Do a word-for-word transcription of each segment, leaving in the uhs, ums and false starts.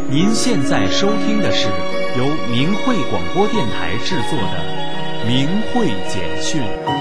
您现在收听的是由明慧广播电台制作的《明慧简讯》。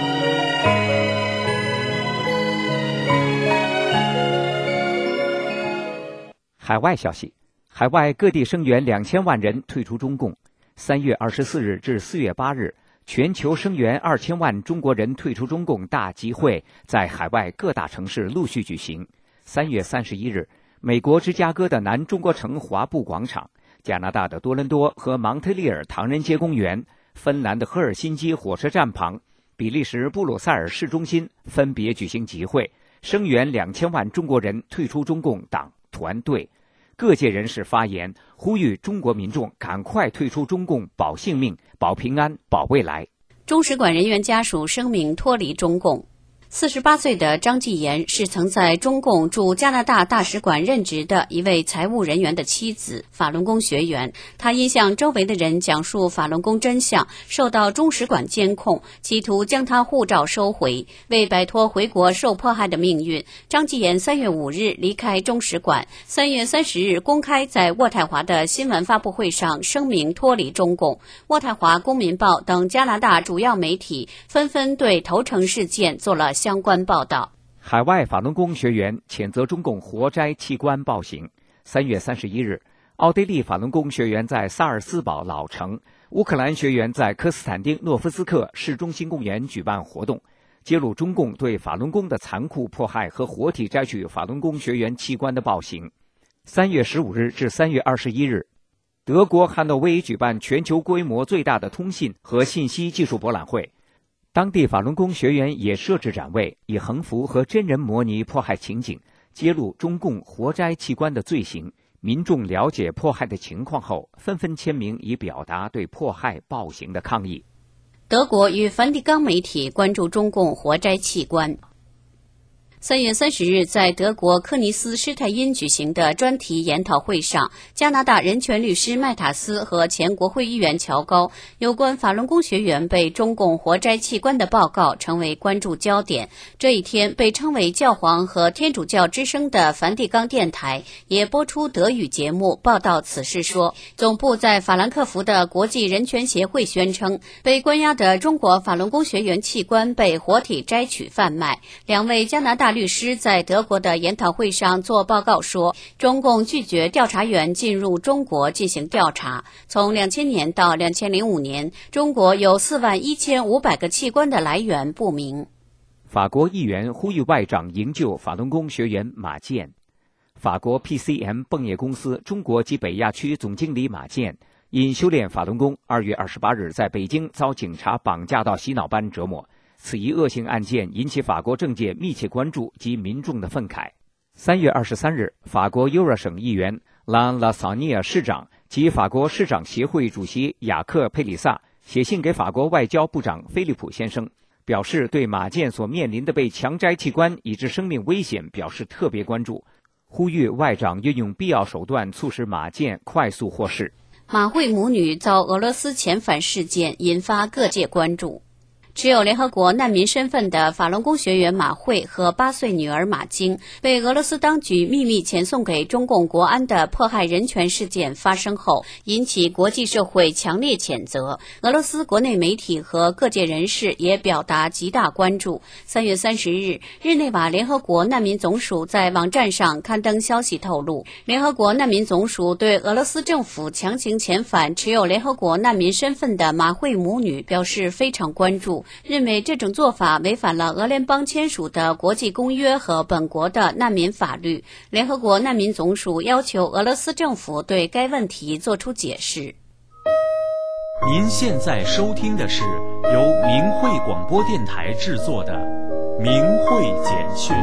海外消息：海外各地声援两千万人退出中共。三月二十四日至四月八日，全球声援二千万中国人退出中共大集会在海外各大城市陆续举行。三月三十一日，美国芝加哥的南中国城华埠广场、加拿大的多伦多和蒙特利尔唐人街公园、芬兰的赫尔辛基火车站旁、比利时布鲁塞尔市中心分别举行集会，声援两千万中国人退出中共党团队。各界人士发言，呼吁中国民众赶快退出中共，保性命、保平安、保未来。 中使馆人员家属声明脱离中共。四十八岁的张继言是曾在中共驻加拿大大使馆任职的一位财务人员的妻子，法轮功学员。他因向周围的人讲述法轮功真相，受到中使馆监控，企图将他护照收回。为摆脱回国受迫害的命运，张继言三月五日离开中使馆，三月三十日公开在渥太华的新闻发布会上声明脱离中共。渥太华公民报等加拿大主要媒体纷纷对投诚事件做了相关报道。 海外法轮功学员谴责中共活摘器官暴行。三月三十一日，奥地利法轮功学员在萨尔斯堡老城，乌克兰学员在科斯坦丁诺夫斯克市中心公园举办活动，揭露中共对法轮功的残酷迫害和活体摘取法轮功学员器官的暴行。三月十五日至三月二十一日，德国汉诺威举办全球规模最大的通信和信息技术博览会。当地法轮功学员也设置展位，以横幅和真人模拟迫害情景，揭露中共活摘器官的罪行。民众了解迫害的情况后，纷纷签名以表达对迫害暴行的抗议。 德国与梵蒂冈媒体关注中共活摘器官。三月三十日，在德国科尼斯施泰因举行的专题研讨会上，加拿大人权律师麦塔斯和前国会议员乔高有关法轮功学员被中共活摘器官的报告成为关注焦点。这一天，被称为教皇和天主教之声的梵蒂冈电台也播出德语节目报道此事说，总部在法兰克福的国际人权协会宣称，被关押的中国法轮功学员器官被活体摘取贩卖。两位加拿大律师在德国的研讨会上做报告说，中共拒绝调查员进入中国进行调查。从两千年到两千零五年，中国有四万一千五百个器官的来源不明。 法国议员呼吁外长营救法轮功学员马健。法国 P C M 泵业公司中国及北亚区总经理马健因修炼法轮功，二月二十八日在北京遭警察绑架到洗脑班折磨。此一恶性案件引起法国政界密切关注及民众的愤慨。三月二十三日，法国尤尔省议员朗拉萨尼亚市长及法国市长协会主席雅克佩里萨写信给法国外交部长菲利普先生，表示对马健所面临的被强摘器官以致生命危险表示特别关注，呼吁外长运用必要手段促使马健快速获释。 马慧母女遭俄罗斯遣返事件引发各界关注。持有联合国难民身份的法轮功学员马慧和八岁女儿马晶被俄罗斯当局秘密遣送给中共国安的迫害人权事件发生后，引起国际社会强烈谴责。俄罗斯国内媒体和各界人士也表达极大关注。三月三十日，日内瓦联合国难民总署在网站上刊登消息透露，联合国难民总署对俄罗斯政府强行遣返持有联合国难民身份的马慧母女表示非常关注，认为这种做法违反了俄联邦签署的国际公约和本国的难民法律。联合国难民总署要求俄罗斯政府对该问题作出解释。 您现在收听的是由明慧广播电台制作的《明慧简讯》。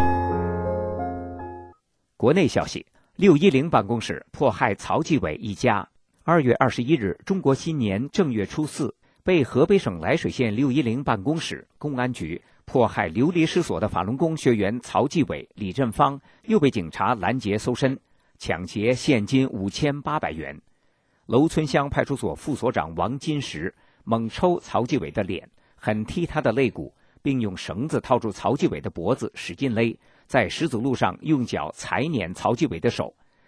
国内消息：六一零办公室迫害曹继伟一家。二月二十一日，中国新年正月初四，被河北省涞水县六一零办公室、公安局迫害流离失所的法轮功学员曹继伟、李振芳又被警察拦截搜身，抢劫现金五千八百元。楼村乡派出所副所长王金石猛抽曹继伟的脸，狠踢他的肋骨，并用绳子套住曹继伟的脖子使劲勒，在石子路上用脚踩碾曹继伟的手。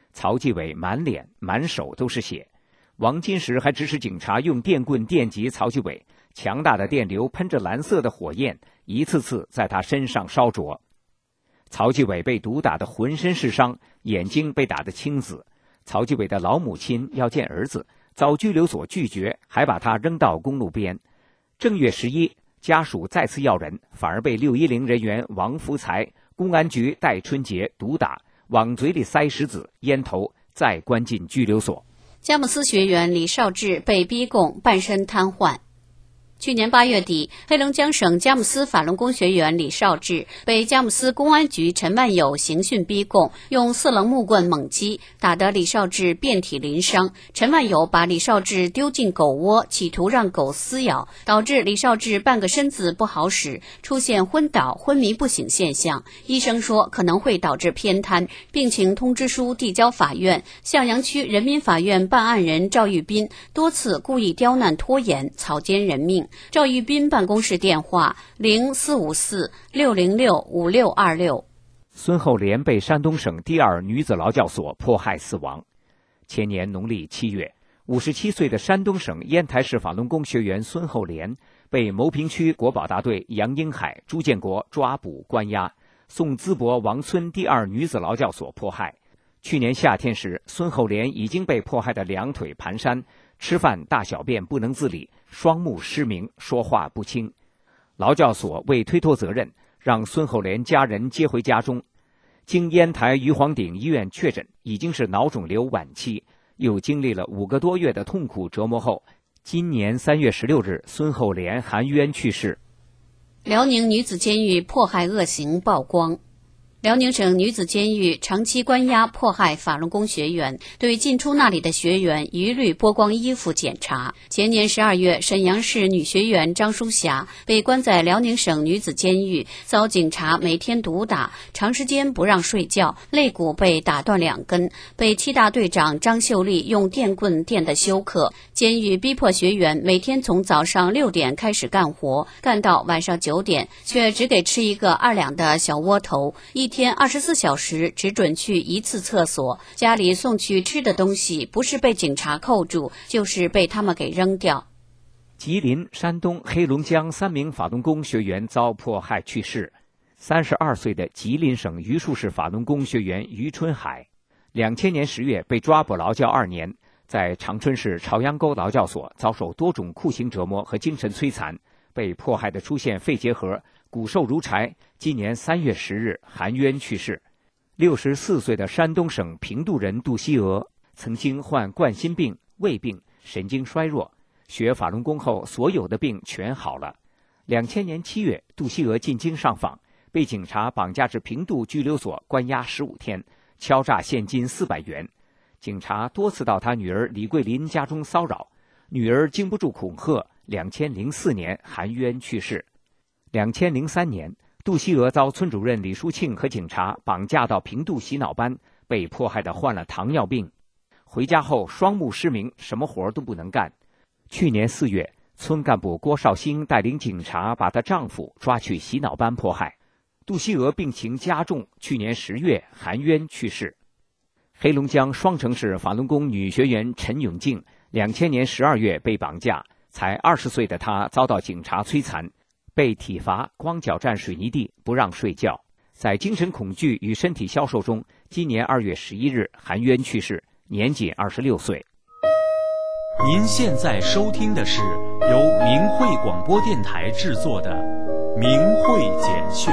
曹继伟满脸满手都是血。王金石还指使警察用电棍电击曹继伟，强大的电流喷着蓝色的火焰，一次次在他身上烧灼。曹继伟被毒打得浑身是伤，眼睛被打得青紫。曹继伟的老母亲要见儿子，遭拘留所拒绝，还把他扔到公路边。正月十一，家属再次要人，反而被六一零人员王福才、公安局戴春杰毒打，往嘴里塞石子、烟头，再关进拘留所。 佳木斯学员李少智被逼供，半身瘫痪。去年八月底，黑龙江省佳木斯法轮功学员李少智被佳木斯公安局陈万友刑讯逼供，用四棱木棍猛击，打得李少智遍体鳞伤。陈万友把李少智丢进狗窝，企图让狗撕咬，导致李少智半个身子不好使，出现昏倒、昏迷不醒现象。医生说可能会导致偏瘫，病情通知书递交法院。向阳区人民法院办案人赵玉斌多次故意刁难拖延，草菅人命。赵玉斌办公室电话零四五四六零六五六二六。 孙厚莲被山东省第二女子劳教所迫害死亡。前年农历七月，五十七岁的山东省烟台市法轮功学员孙厚莲被牟平区国保大队杨英海、朱建国抓捕关押，送淄博王村第二女子劳教所迫害。去年夏天时，孙厚莲已经被迫害得两腿蹒跚，吃饭大小便不能自理，双目失明，说话不清。劳教所为推脱责任，让孙厚莲家人接回家中。经烟台余黄顶医院确诊，已经是脑肿瘤晚期，又经历了五个多月的痛苦折磨后，今年三月十六日，孙厚莲含冤去世。 辽宁女子监狱迫害恶行曝光。辽宁省女子监狱长期关押迫害法轮功学员，对进出那里的学员一律剥光衣服检查。前年十二月，沈阳市女学员张淑霞被关在辽宁省女子监狱，遭警察每天毒打，长时间不让睡觉，肋骨被打断两根，被七大队长张秀丽用电棍电得休克。监狱逼迫学员每天从早上六点开始干活，干到晚上九点，却只给吃一个二两的小窝头，一一天二十四小时只准去一次厕所，家里送去吃的东西不是被警察扣住，就是被他们给扔掉。 吉林、山东、黑龙江三名法轮功学员遭迫害去世。三十二岁的吉林省榆树市法轮功学员于春海，两千年十月被抓捕劳教二年，在长春市朝阳沟劳教所遭受多种酷刑折磨和精神摧残，被迫害的出现肺结核，骨瘦如柴。今年三月十日含冤去世。六十四岁的山东省平度人杜希娥，曾经患冠心病、胃病、神经衰弱，学法轮功后所有的病全好了。两千年七月，杜希娥进京上访，被警察绑架至平度拘留所关押十五天，敲诈现金四百元。警察多次到他女儿李桂林家中骚扰，女儿经不住恐吓，两千零四年含冤去世。两千零三年，杜希娥遭村主任李淑庆和警察绑架到平度洗脑班，被迫害得患了糖尿病。回家后双目失明，什么活都不能干。去年四月，村干部郭绍兴带领警察把她丈夫抓去洗脑班迫害。杜希娥病情加重，去年十月含冤去世。黑龙江双城市法轮功女学员陈永静，两千年十二月被绑架，才二十岁的她遭到警察摧残，被体罚、光脚站水泥地，不让睡觉。在精神恐惧与身体消瘦中，今年二月十一日含冤去世，年仅二十六岁。 您现在收听的是由明慧广播电台制作的《明慧简讯》。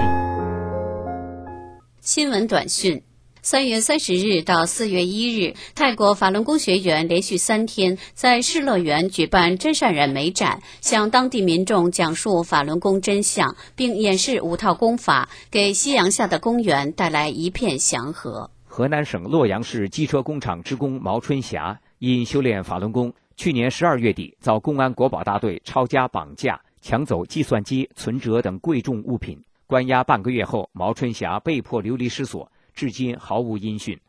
新闻短讯。三月三十日到四月一日，泰国法轮功学员连续三天在世乐园举办真善忍美展，向当地民众讲述法轮功真相，并演示五套功法，给夕阳下的公园带来一片祥和。 河南省洛阳市机车工厂职工毛春霞因修炼法轮功，去年十二月底遭公安国保大队抄家绑架，抢走计算机、存折等贵重物品，关押半个月后，毛春霞被迫流离失所，至今毫无音讯。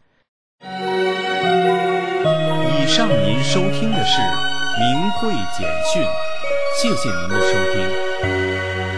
以上您收听的是明慧简讯，谢谢您的收听。